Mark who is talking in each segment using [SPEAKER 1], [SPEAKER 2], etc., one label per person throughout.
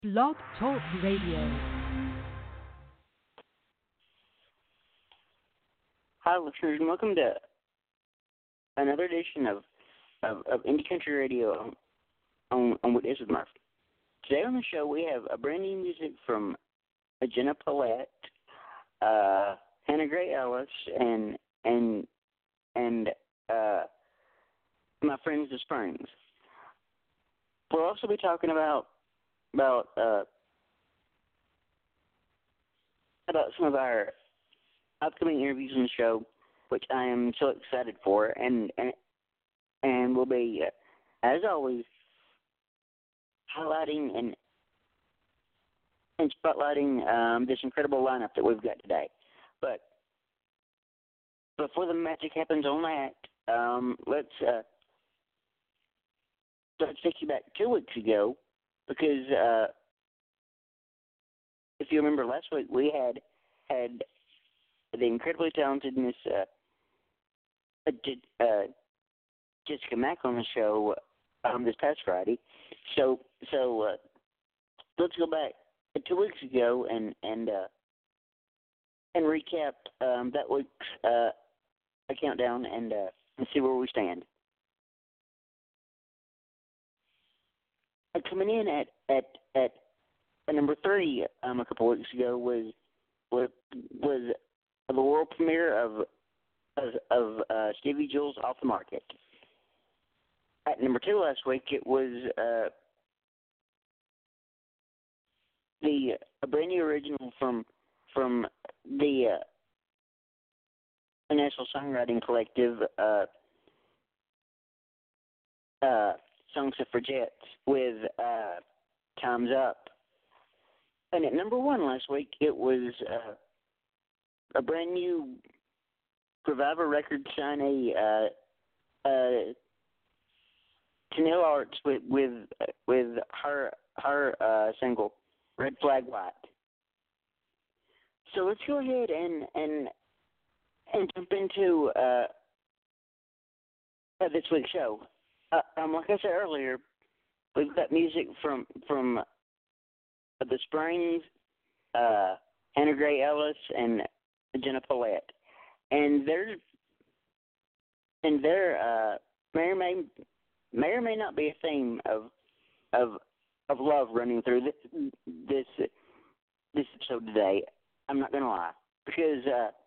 [SPEAKER 1] Blog Talk Radio.
[SPEAKER 2] Hi, listeners, and welcome to another edition of Indie Country Radio on What Is with Murphy. Today on the show, we have a brand new music from Jenna Paulette, Hannah Gray Ellis, and my friends the Springs. We'll also be talking about some of our upcoming interviews on the show, which I am so excited for, and we'll be, as always, highlighting and spotlighting this incredible lineup that we've got today. But before the magic happens on that, let's take you back 2 weeks ago, because if you remember last week, we had the incredibly talented Miss Jessica Mack on the show this past Friday. So let's go back 2 weeks ago and recap that week's countdown and see where we stand. Coming in at number 3 a couple weeks ago was the world premiere of Stevie Jules Off the Market. At number 2 last week, it was a brand new original from the National Songwriting Collective, Songs of Forgets, with Time's Up. And at number 1 last week, it was a brand new Reviver Records signee, Tennille Arts, with her single Red Flag White. So let's go ahead and jump into this week's show. Like I said earlier, we've got music from the Springs, Hannah Gray Ellis, and Jenna Paulette, and there may or may not be a theme of love running through this episode today. I'm not gonna lie, because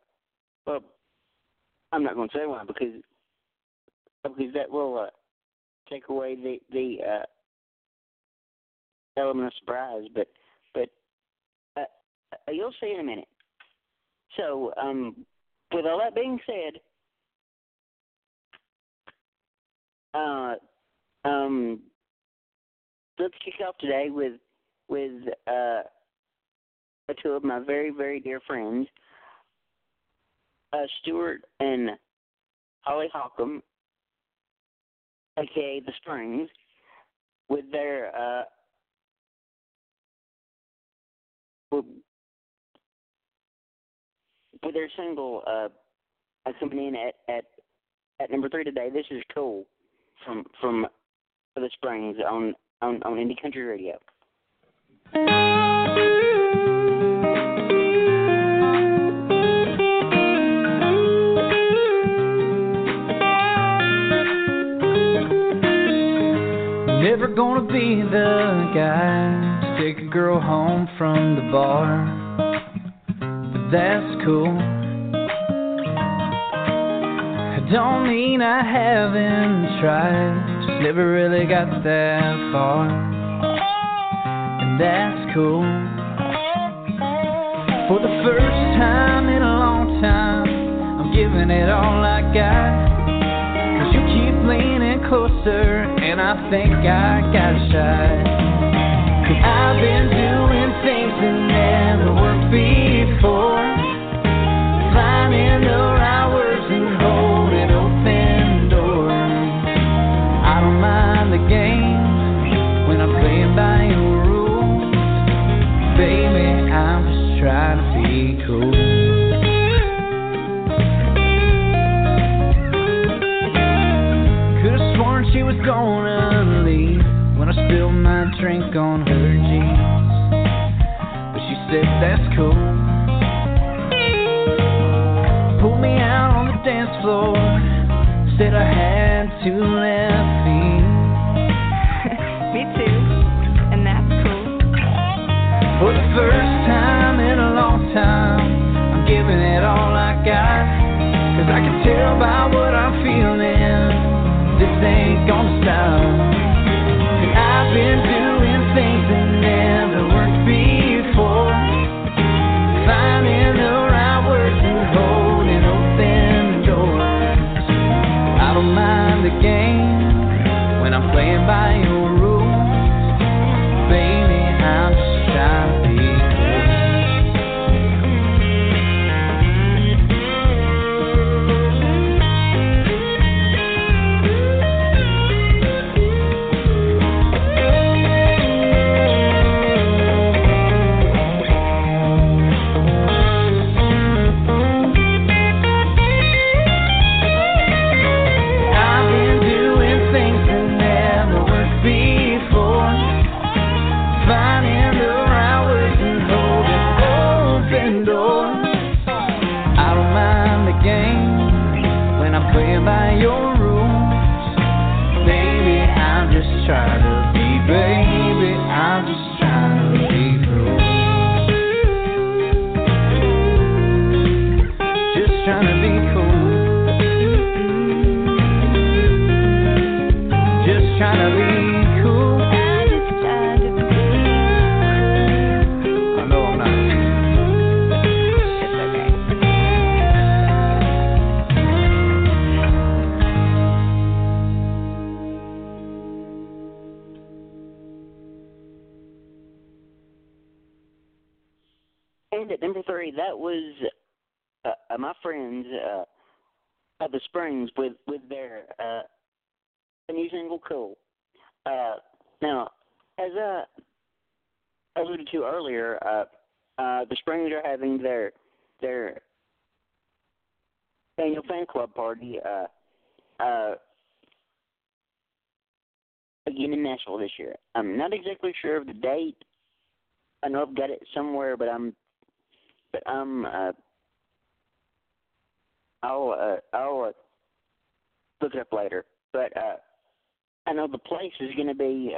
[SPEAKER 2] I'm not gonna say why, because that will take away the element of surprise, but you'll see in a minute. So, with all that being said, let's kick off today with two of my very, very dear friends, Stuart and Holly Holcomb, aka the Springs, with their single coming in at number 3 today. This is Cool from the Springs on Indie Country Radio.
[SPEAKER 3] Never gonna be the guy to take a girl home from the bar, but that's cool. I don't mean I haven't tried, just never really got that far, and that's cool. For the first time in a long time, I'm giving it all I got. You keep leaning closer, and I think I got a shot. 'Cause I've been doing things that never worked before, finding the right words and holding open doors. I don't mind the game when I'm playing by your rules. Baby, I'm just trying to be cool. She was gonna leave when I spilled my drink on her jeans. cool. Pulled me out on the dance floor, said I had two left feet.
[SPEAKER 4] Me too, and that's cool.
[SPEAKER 3] For the first time in a long time, I'm giving it all I got. 'Cause I can tell by what I'm feeling, this ain't gonna stop. And I've been doing things that never worked before, finding the right words and holding open doors. I don't mind the game when I'm playing by your rules. Baby, I'm just trying to be cool. I've been doing things that never worked before, finding the right words and holding open doors. I don't mind the game when I'm playing by your rules. Baby, I'm just trying to be, baby, I'm just trying to be cool. Just trying to be cool. Just trying to be cool.
[SPEAKER 4] I'm just trying to be.
[SPEAKER 3] I know I'm not.
[SPEAKER 4] It's okay.
[SPEAKER 2] And at number 3, that was my friends at the Springs with their new single "Cool." Now, as I alluded to earlier, the Springs are having their annual fan club party again in Nashville this year. I'm not exactly sure of the date. I know I've got it somewhere, but I'll look it up later. But I know the place is going to be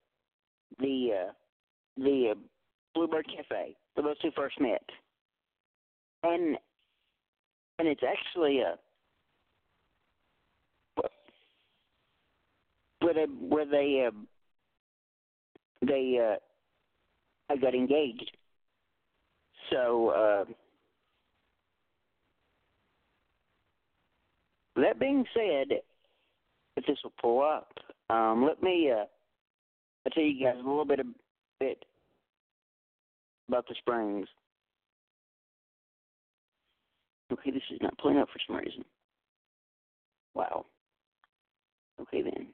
[SPEAKER 2] the Bluebird Cafe, where those two first met, and it's actually where they got engaged. So that being said, if this will pull up, let me I'll tell you guys a little bit about the Springs. Okay, this is not pulling up for some reason. Wow. Okay then.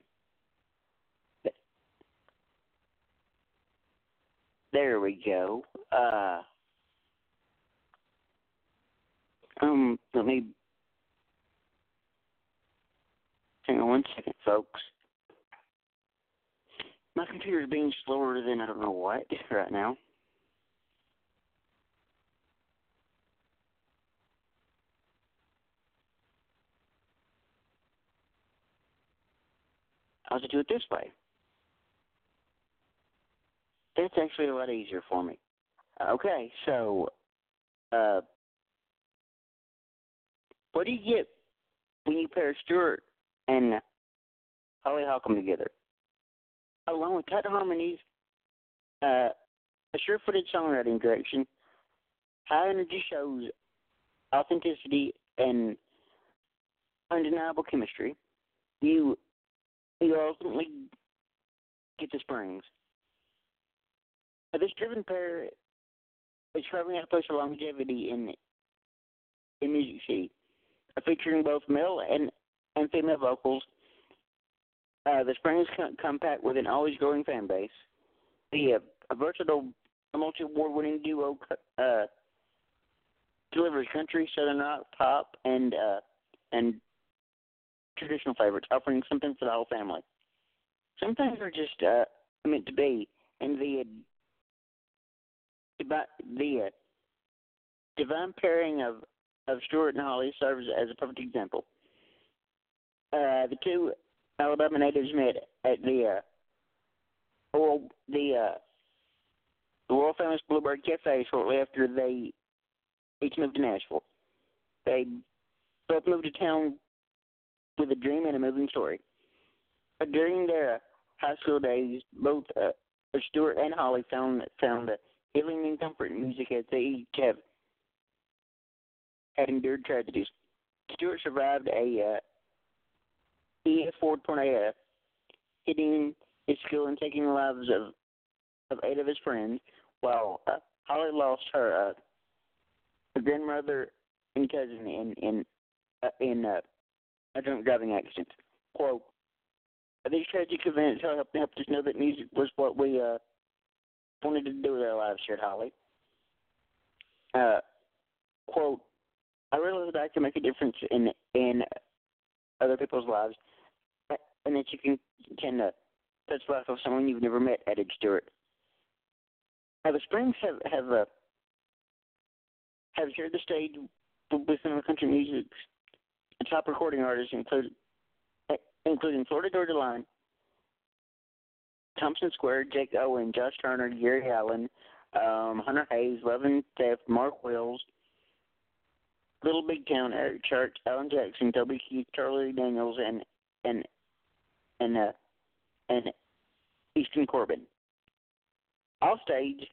[SPEAKER 2] There we go. Let me hang on one second, folks. My computer is being slower than I don't know what right now. I'll just do it this way. That's actually a lot easier for me. Okay, so what do you get when you pair Stewart and Holly Holcomb together? Along with tight harmonies, a sure-footed songwriting direction, high energy shows, authenticity, and undeniable chemistry, you ultimately get the Springs. This driven pair is carving out a place for longevity in music scene, featuring both male and female vocals. The Springs compact with an always growing fan base. A versatile, multi-award-winning duo delivers country, southern rock, pop, and traditional favorites, offering something for the whole family. Some things are just meant to be, and the divine pairing of Stuart and Holly serves as a perfect example. The two Alabama natives met at the world famous Bluebird Cafe shortly after they each moved to Nashville. They both moved to town with a dream and a moving story. During their high school days, both Stuart and Holly found healing and comfort in music as they each had endured tragedies. Stuart survived a EF Ford tornado, hitting his school and taking the lives of 8 of his friends, while Holly lost her grandmother and cousin in a drunk driving accident. Quote, these tragic events helped us know that music was what we wanted to do with our lives, shared Holly. Quote, I realized that I can make a difference in other people's lives, and that you can touch the life of someone you've never met, added Stuart. The Springs have shared the stage with some of the country music's top recording artists, including Florida Georgia Line, Thompson Square, Jake Owen, Josh Turner, Gary Allen, Hunter Hayes, Levin Theft, Mark Wills, Little Big Town, Eric Church, Alan Jackson, Toby Keith, Charlie Daniels, and Easton Corbin. Off stage,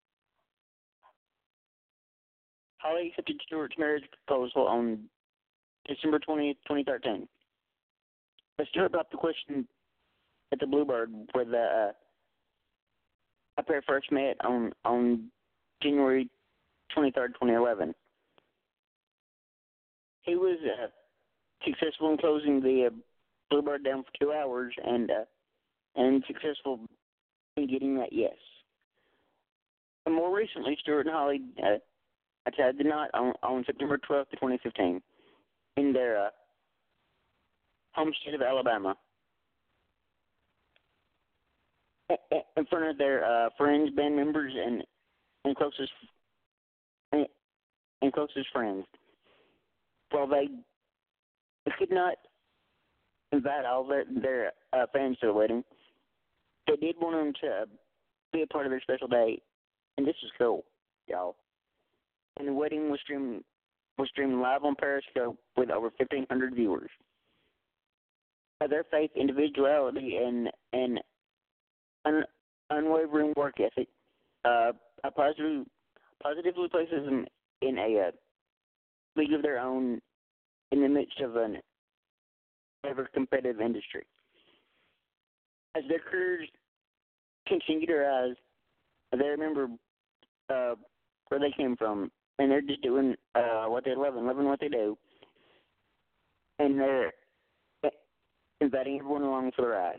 [SPEAKER 2] Holly accepted Stuart's marriage proposal on December 20th, 2013. But Stuart dropped the question at the Bluebird, where the pair first met on January 23rd, 2011. He was successful in closing the Bluebird down for 2 hours and successful in getting that yes. And more recently, Stuart and Holly tied the knot on September 12th, 2015 in their home state of Alabama, in front of their friends, band members, and closest friends. Well, they could not invite all their fans to the wedding. They did want them to be a part of their special day, and this is cool, y'all. And the wedding was streamed live on Periscope with over 1,500 viewers. Their faith, individuality, and unwavering work ethic positively places them in a league of their own in the midst of an ever-competitive industry. As their careers continue to rise, they remember where they came from, and they're just doing what they love and loving what they do, and they're inviting everyone along for the ride.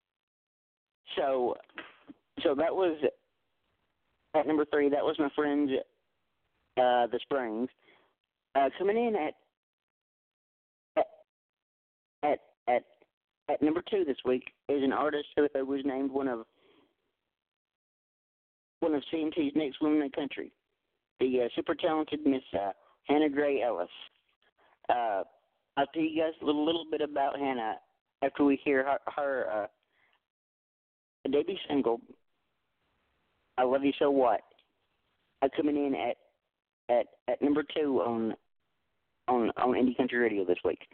[SPEAKER 2] So that was at number 3. That was my friends, the Springs. Coming in at number 2 this week is an artist who was named one of CMT's next women in the country, the super talented Miss Hannah Gray Ellis. I'll tell you guys a little bit about Hannah after we hear her debut single, "I Love You So What," coming in at number 2 on Indie Country Radio this week.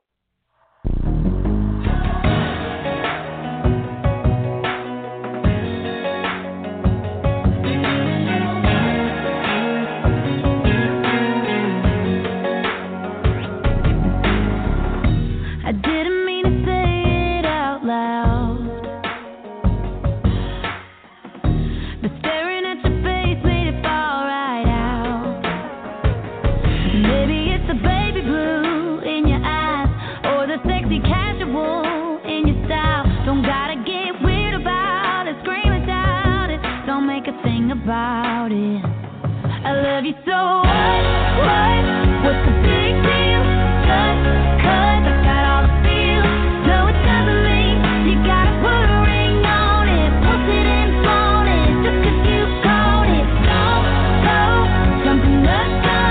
[SPEAKER 5] I didn't mean to say it out loud, but staring at your face made it fall right out. Maybe it's the baby blue in your eyes, or the sexy casual in your style. Don't gotta get weird about it, scream it, shout it, don't make a thing about it. I love you so what's the big deal? Just 'cause I got all the feel. No, it doesn't mean you gotta put a ring on it, post it and flaunt it, just 'cause you caught it. Don't go jumping the gun.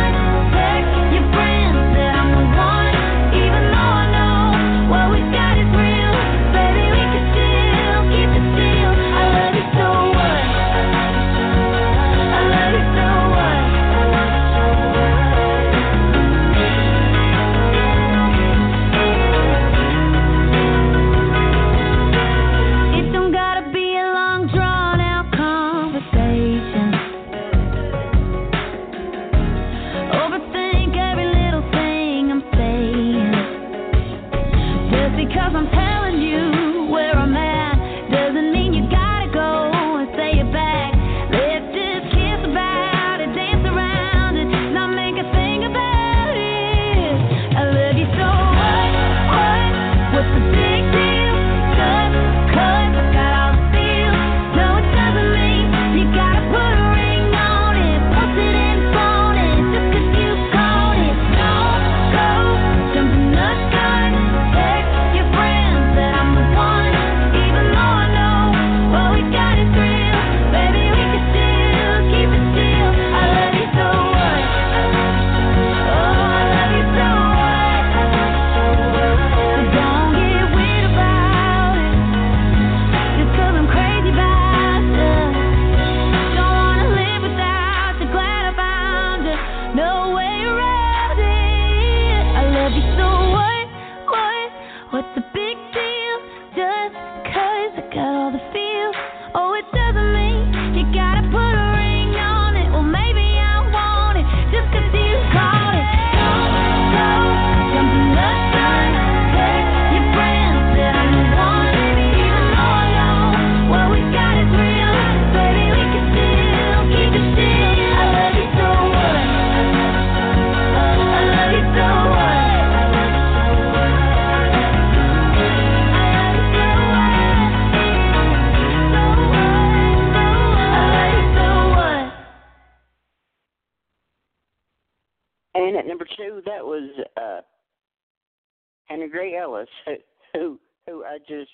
[SPEAKER 2] And at number 2, that was Hannah Gray Ellis, who I just,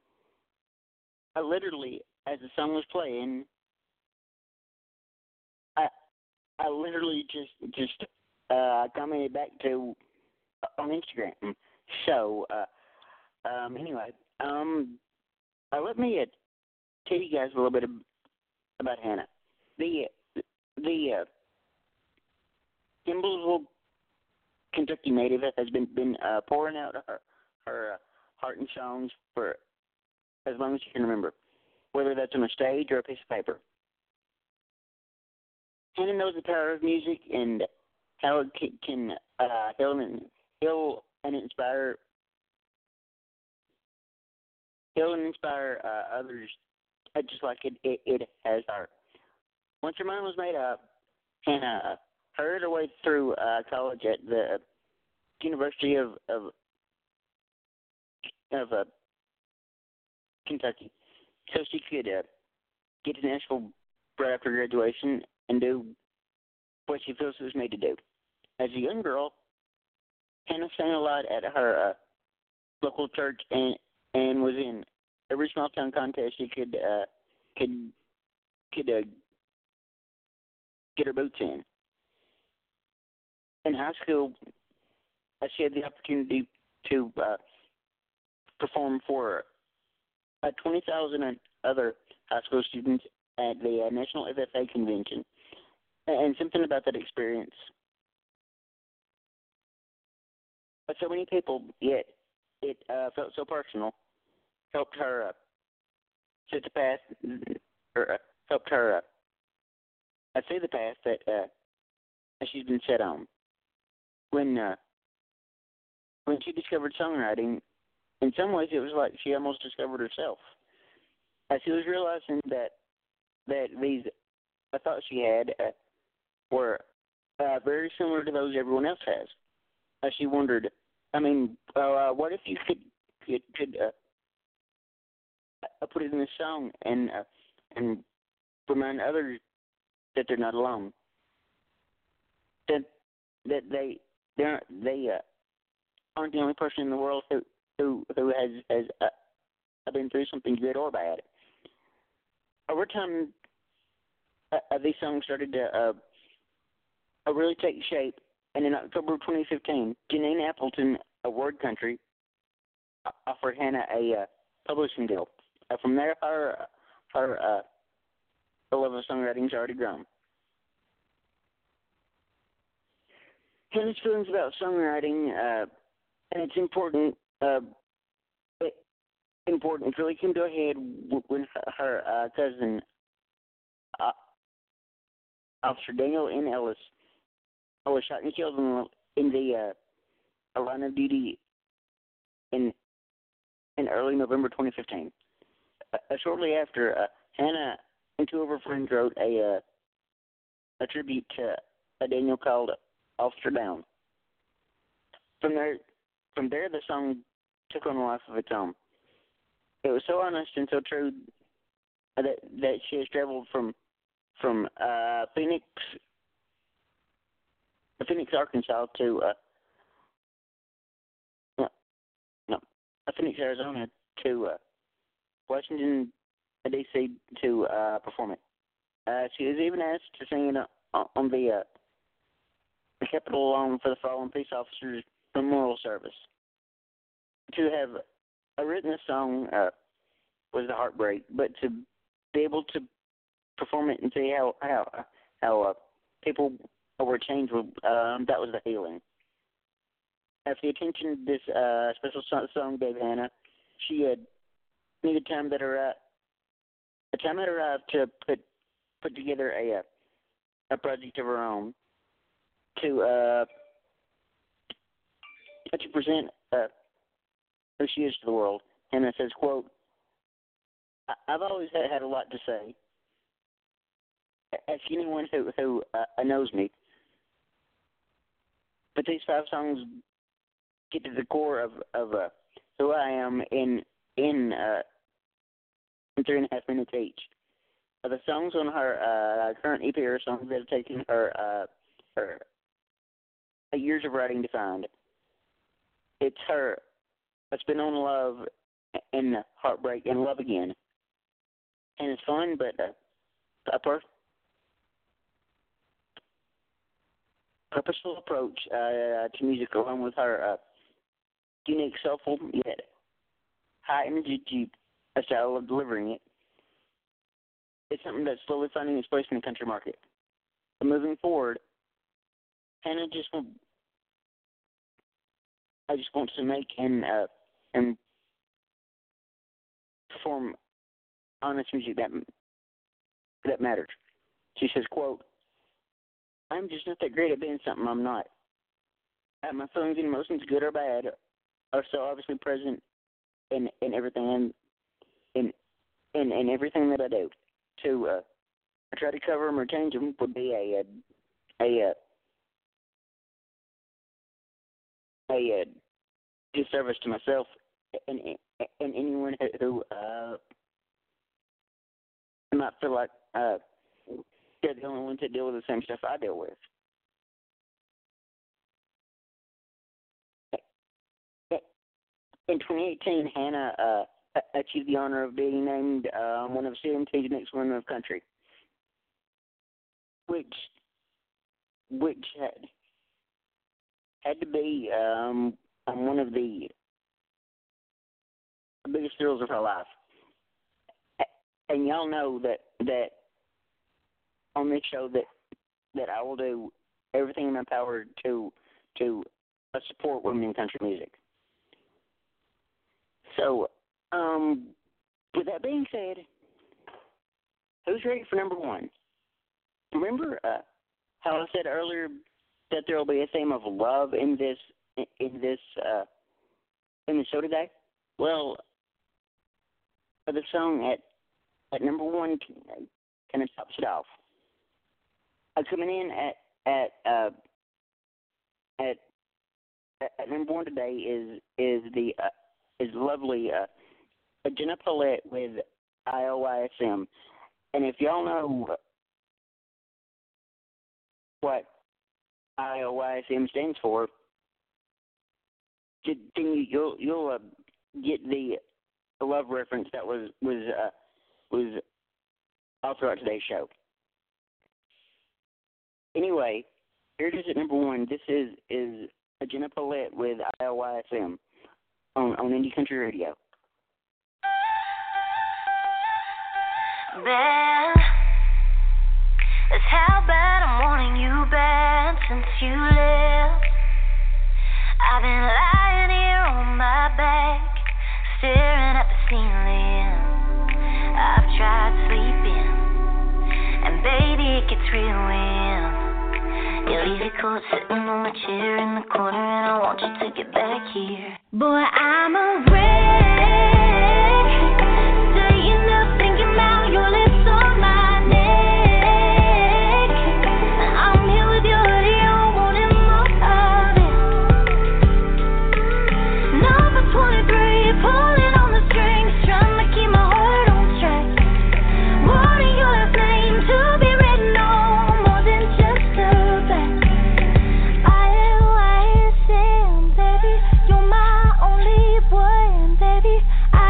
[SPEAKER 2] I literally, as the song was playing, I literally just commented back to on Instagram. So anyway, let me tell you guys a little bit about Hannah. The Kimblesville, Kentucky native has been pouring out her heart and songs for as long as you can remember, whether that's on a stage or a piece of paper. Hannah knows the power of music and how it can heal and inspire others, just like it has her. Once her mind was made up, Hannah hurried her way through college at the University of Kentucky, so she could get to Nashville right after graduation and do what she feels she was made to do. As a young girl, Hannah sang a lot at her local church and was in every small town contest she could get her boots in. In high school, she had the opportunity to perform for 20,000 other high school students at the National FFA Convention. And something about that experience, but so many people, yet it felt so personal, helped her set the path, or helped her see the path that she's been set on. When she discovered songwriting, in some ways it was like she almost discovered herself. As she was realizing that these thoughts she had were very similar to those everyone else has. She wondered, what if you could put it in a song and remind others that they're not alone, that they aren't the only person in the world who has been through something good or bad. Over time, these songs started to really take shape, and in October of 2015, Janine Appleton of Word Country offered Hannah a publishing deal. From there, her love of songwriting's already grown. Hannah's feelings about songwriting and it's important really came to a head when her cousin Officer Daniel N. Ellis was shot and killed in the line of duty in early November 2015. Shortly after, Hannah and two of her friends wrote a tribute to Daniel called Officer Down. From there, the song took on a life of its own. It was so honest and so true that she has traveled from Phoenix, Arkansas to Phoenix, Arizona to Washington, D.C. to perform it. She was even asked to sing it on the Capitol lawn for the fallen peace officers' memorial service. To have written this song was a heartbreak, but to be able to perform it and see how people were changed, that was the healing. After the attention this special song gave Hannah, she needed time that arrived to put together a project of her own to present who she is to the world. Hannah says, quote, I've always had a lot to say. Ask anyone who knows me. But these 5 songs get to the core of who I am in 3.5 minutes each. The songs on her current EP are songs that have taken her years of writing to find. It's her. It's been on love and heartbreak and love again. And it's fun, but a purposeful approach to music, along with her unique, soulful, yet high energy style of delivering it. It's something that's slowly finding its place in the country market. But moving forward, Hannah I just want to make and perform honest music that matters. She says, quote, "I'm just not that great at being something I'm not. My feelings and emotions, good or bad, are so obviously present in everything in everything that I do. To try to cover them or change them would be a disservice to myself and anyone who might feel like they're the only ones that deal with the same stuff I deal with." In 2018, Hannah achieved the honor of being named one of CMT's Next Women of Country, which had to be one of the biggest thrills of her life. And y'all know that on this show that I will do everything in my power to support women in country music. So, with that being said, who's ready for number one? Remember how I said earlier that there will be a theme of love in the show today? Well, the song at number one kind of tops it off. Coming in at number one today is lovely Jenna Paulette with IOYSM. And if y'all know what IOYSM stands for, then you'll get the love reference that was all throughout today's show. Anyway, here it is at number one. This is Jenna Paulette with IOYSM on Indie Country Radio.
[SPEAKER 5] Bad, that's how bad I'm wanting you bad since you left. I've been lying here on my back, staring at the ceiling. I've tried sleeping, and baby, it gets real when you leave your coat sitting on my chair in the corner, and I want you to get back here. Boy, I'm a wreck, staying up thinking about your lips on my neck. I'm here with your hoodie on, wanting more of it. Number 23, pulling on the strings, trying to keep my heart on track. Wanting your last name to be written on more than just a fact. IOYSM, baby, you're my only one, baby.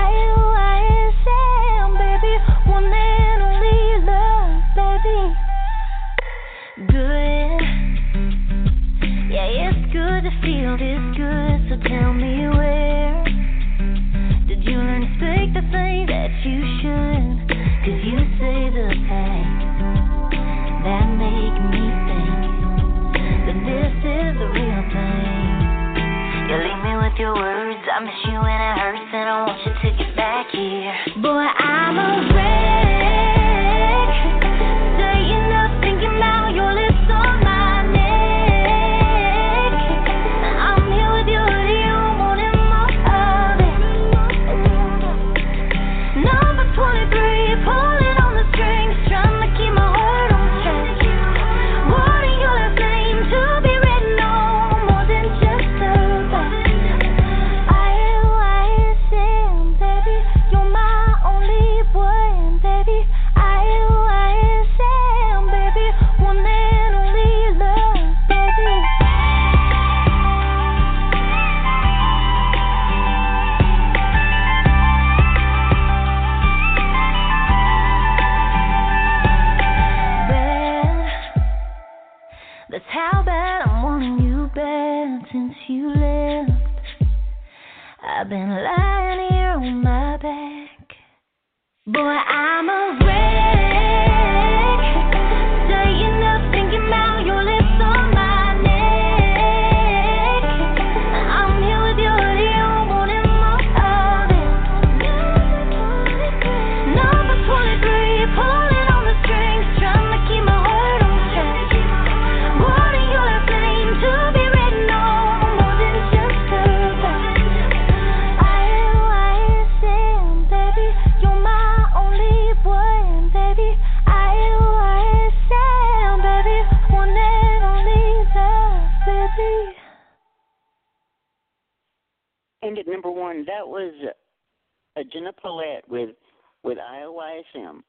[SPEAKER 5] IOYSM, baby, one and only love, baby. Good, yeah, it's good to feel this good, so tell me where did you learn to speak the thing that you should? 'Cause you say the things that make me think that this is the real thing. You leave me with your words, I miss you and it hurts, and I want you to get back here. Boy, I'm a wreck, staying up thinking about your lips on my neck. I'm here with your hoodie on, wanting more of it. Number 23, pulling on the strings, trying to keep my heart on track. Wanting your last name to be written on more than just a fact. IOYSM, baby, you're my only I've been lying here on my back. Boy, I'm a wreck. Staying up thinking about your lips on my neck. I'm here with you, you wanting more of it. Number 23, pulling on the strings, trying to keep my heart on track. Wanting your last name to be written on more than just a fact. I-O-I-S-M, baby, you're my only one, baby. I-O-I-S-M, baby, one and only love, baby.
[SPEAKER 2] And at number 1, that was Jenna Paulette with IOISM.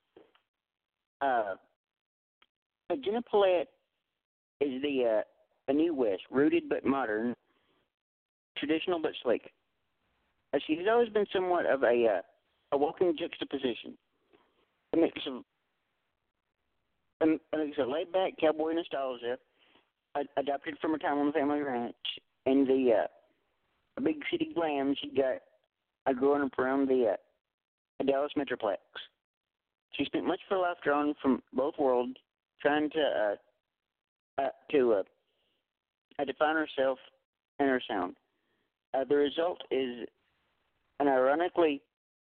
[SPEAKER 2] Jenna Paulette is the New West, rooted but modern, traditional but sleek. She's always been somewhat of a walking juxtaposition, a mix of laid-back cowboy nostalgia, adopted from her time on the family ranch, and the big city glam she got growing up around the Dallas Metroplex. She spent much of her life drawn from both worlds, trying to define herself and her sound. The result is an ironically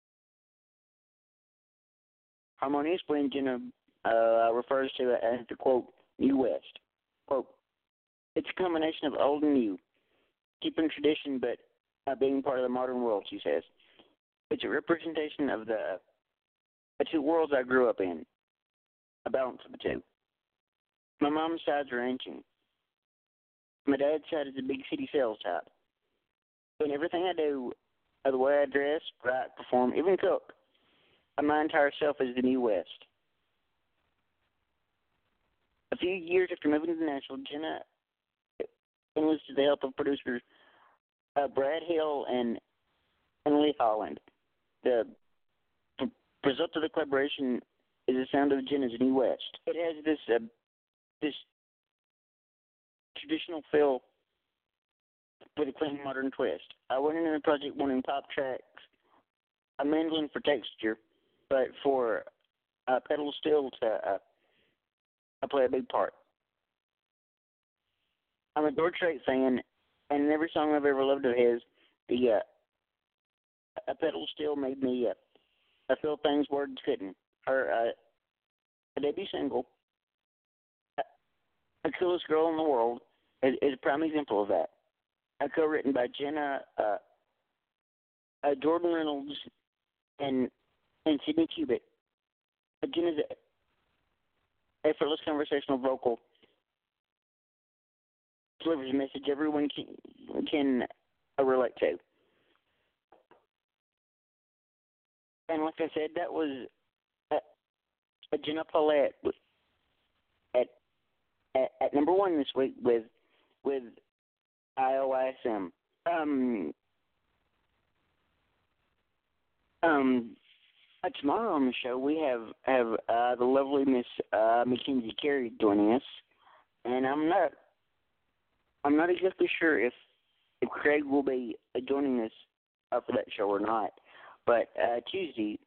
[SPEAKER 2] harmonious blend Jenna refers to as the, quote, New West. Quote, it's a combination of old and new, keeping tradition but being part of the modern world, she says. It's a representation of the two worlds I grew up in, a balance of the two. My mom's side's ranching. My dad's side is a big city sales type. In everything I do, the way I dress, write, perform, even cook, my entire self is the New West. A few years after moving to Nashville, Jenna enlisted the help of producers Brad Hill and Lee Holland. The result of the collaboration is the sound of Jenna's New West. It has this traditional feel with a clean modern twist. I went into the project wanting pop tracks, a mandolin for texture, but for pedal steel to play a big part. I'm a George Strait fan, and in every song I've ever loved of his, the a pedal steel made me I feel things words couldn't. Her debut single, The Coolest Girl in the World, is a prime example of that. Co-written by Jenna, Jordan Reynolds, and Sidney Cubitt. Jenna's effortless conversational vocal delivers a message everyone can relate to. And like I said, that was Jenna Paulette at number 1 this week with IOISM. Tomorrow on the show we have the lovely Miss Mackenzie Carey joining us, and I'm not exactly sure if Craig will be joining us for that show or not. But Tuesday,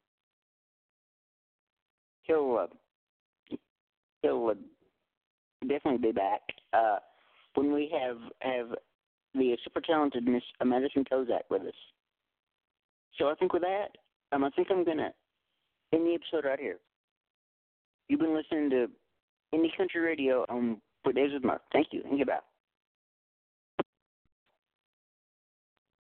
[SPEAKER 2] he'll definitely be back when we have the super talented Miss Madison Kozak with us. So I think with that, I think I'm gonna end the episode right here. You've been listening to Indie Country Radio on Weekdays with Mark. Thank you, and goodbye.